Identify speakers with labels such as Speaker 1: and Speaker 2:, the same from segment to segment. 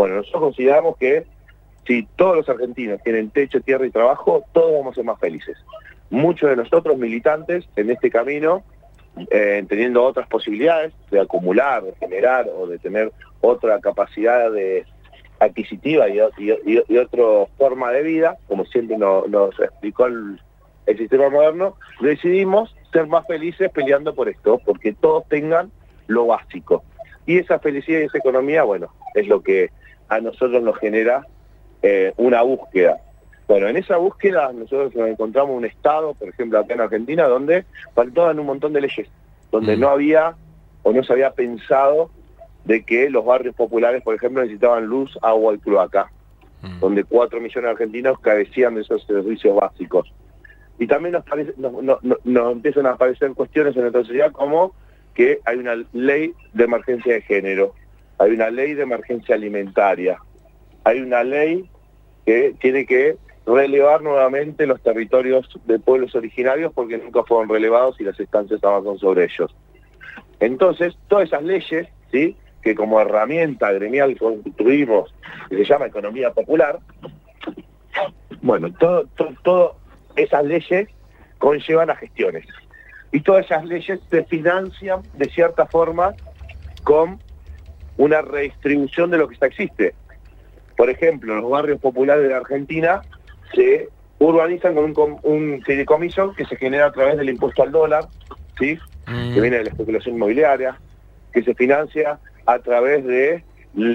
Speaker 1: Bueno, nosotros consideramos que si todos los argentinos tienen techo, tierra y trabajo, todos vamos a ser más felices. Muchos de nosotros militantes en este camino, teniendo otras posibilidades de acumular, de generar o de tener otra capacidad adquisitiva y otra forma de vida, como siempre nos explicó el sistema moderno, decidimos ser más felices peleando por esto, porque todos tengan lo básico. Y esa felicidad y esa economía, bueno, es lo que a nosotros nos genera una búsqueda. Bueno, en esa búsqueda nosotros nos encontramos un estado, por ejemplo acá en Argentina, donde faltaban un montón de leyes, donde no había o no se había pensado de que los barrios populares, por ejemplo, necesitaban luz, agua y cloaca, donde 4 millones de argentinos carecían de esos servicios básicos. Y también nos empiezan a aparecer cuestiones en nuestra sociedad como que hay una ley de emergencia de género, hay una ley de emergencia alimentaria, hay una ley que tiene que relevar nuevamente los territorios de pueblos originarios porque nunca fueron relevados y las estancias avanzan sobre ellos. Entonces, todas esas leyes, ¿sí?, que como herramienta gremial construimos, que se llama economía popular, bueno, todas esas leyes conllevan a gestiones. Y todas esas leyes se financian de cierta forma con una redistribución de lo que ya existe. Por ejemplo, los barrios populares de la Argentina se urbanizan con un fideicomiso que se genera a través del impuesto al dólar, ¿sí?, que viene de la especulación inmobiliaria, que se financia a través de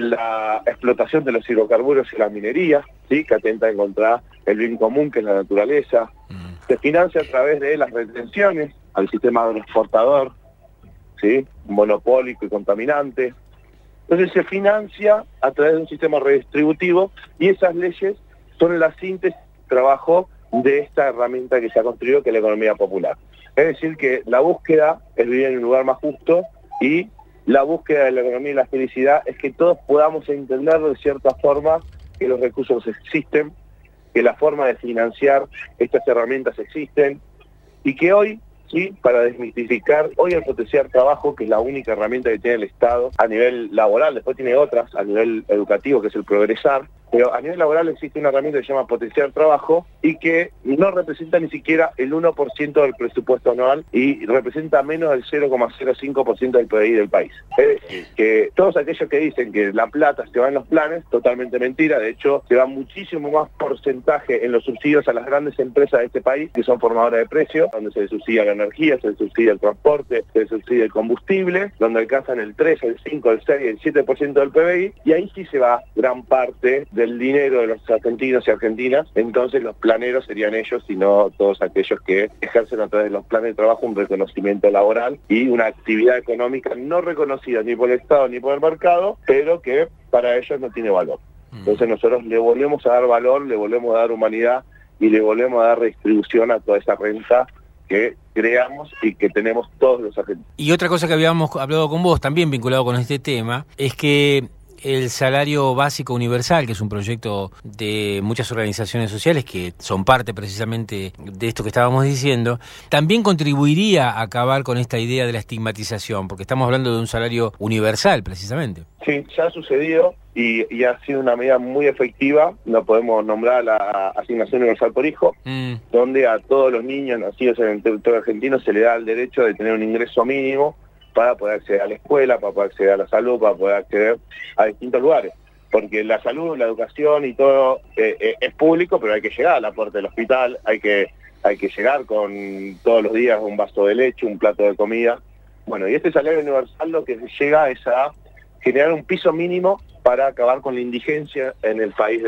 Speaker 1: la explotación de los hidrocarburos y la minería, ¿sí?, que atenta contra el bien común que es la naturaleza. Se financia a través de las retenciones al sistema agroexportador, ¿sí?, monopólico y contaminante. Entonces se financia a través de un sistema redistributivo y esas leyes son la síntesis de trabajo de esta herramienta que se ha construido, que es la economía popular. Es decir, que la búsqueda es vivir en un lugar más justo y la búsqueda de la economía y la felicidad es que todos podamos entender de cierta forma que los recursos existen, que la forma de financiar estas herramientas existen y que hoy, sí, para desmitificar, hoy el potenciar trabajo, que es la única herramienta que tiene el Estado a nivel laboral, después tiene otras a nivel educativo, que es el progresar, pero a nivel laboral existe una herramienta que se llama potenciar trabajo y que no representa ni siquiera el 1% del presupuesto anual y representa menos del 0,05% del PBI del país. Es decir, que todos aquellos que dicen que la plata se va en los planes, totalmente mentira. De hecho, se va muchísimo más porcentaje en los subsidios a las grandes empresas de este país, que son formadoras de precios, donde se subsidia la energía, se subsidia el transporte, se subsidia el combustible, donde alcanzan el 3, el 5, el 6, el 7% del PBI, y ahí sí se va gran parte del dinero de los argentinos y argentinas. Entonces los planeros serían ellos y no todos aquellos que ejercen a través de los planes de trabajo un reconocimiento laboral y una actividad económica no reconocida ni por el Estado ni por el mercado, pero que para ellos no tiene valor. Entonces nosotros le volvemos a dar valor, le volvemos a dar humanidad y le volvemos a dar redistribución a toda esa renta que creamos y que tenemos todos los argentinos.
Speaker 2: Y otra cosa que habíamos hablado con vos, también vinculado con este tema, es que el salario básico universal, que es un proyecto de muchas organizaciones sociales que son parte precisamente de esto que estábamos diciendo, también contribuiría a acabar con esta idea de la estigmatización, porque estamos hablando de un salario universal precisamente.
Speaker 1: Sí, ya ha sucedido y ha sido una medida muy efectiva. Lo podemos nombrar la asignación universal por hijo, donde a todos los niños nacidos en el territorio argentino se le da el derecho de tener un ingreso mínimo para poder acceder a la escuela, para poder acceder a la salud, para poder acceder a distintos lugares. Porque la salud, la educación y todo es público, pero hay que llegar a la puerta del hospital, hay que llegar con todos los días un vaso de leche, un plato de comida. Bueno, y este salario universal lo que llega es a generar un piso mínimo para acabar con la indigencia en el país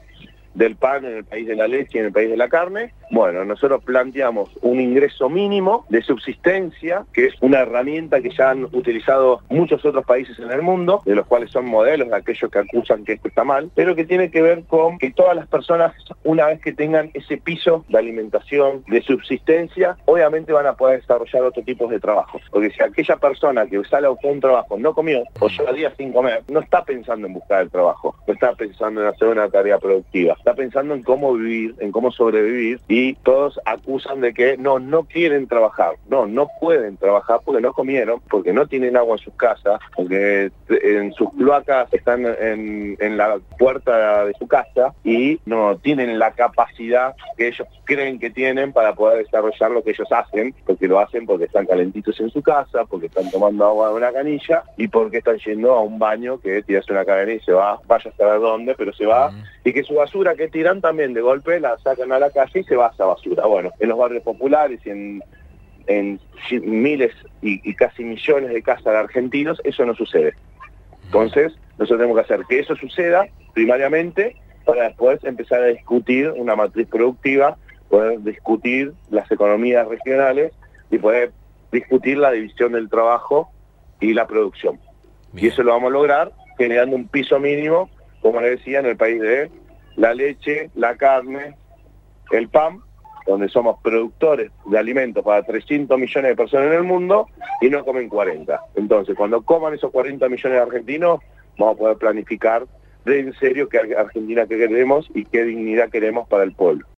Speaker 1: del pan, en el país de la leche y en el país de la carne. Bueno, nosotros planteamos un ingreso mínimo de subsistencia, que es una herramienta que ya han utilizado muchos otros países en el mundo, de los cuales son modelos de aquellos que acusan que esto está mal, pero que tiene que ver con que todas las personas, una vez que tengan ese piso de alimentación, de subsistencia, obviamente van a poder desarrollar otro tipo de trabajos. Porque si aquella persona que sale a buscar un trabajo no comió, o lleva días sin comer, no está pensando en buscar el trabajo, no está pensando en hacer una tarea productiva, está pensando en cómo vivir, en cómo sobrevivir y y todos acusan de que no quieren trabajar, no pueden trabajar porque no comieron, porque no tienen agua en sus casas, porque en sus cloacas están en la puerta de su casa y no tienen la capacidad que ellos creen que tienen para poder desarrollar lo que ellos hacen, porque lo hacen porque están calentitos en su casa, porque están tomando agua de una canilla y porque están yendo a un baño que tiras una cadena y se va, vaya a saber dónde, pero se va, y que su basura que tiran también de golpe la sacan a la calle y se va a esa basura. Bueno, en los barrios populares y en miles y casi millones de casas de argentinos eso no sucede. Entonces, nosotros tenemos que hacer que eso suceda primariamente para después empezar a discutir una matriz productiva, poder discutir las economías regionales y poder discutir la división del trabajo y la producción. Bien. Y eso lo vamos a lograr generando un piso mínimo, como les decía, en el país de la leche, la carne, el pan, donde somos productores de alimentos para 300 millones de personas en el mundo y no comen 40. Entonces, cuando coman esos 40 millones de argentinos, vamos a poder planificar de en serio qué Argentina queremos y qué dignidad queremos para el pueblo.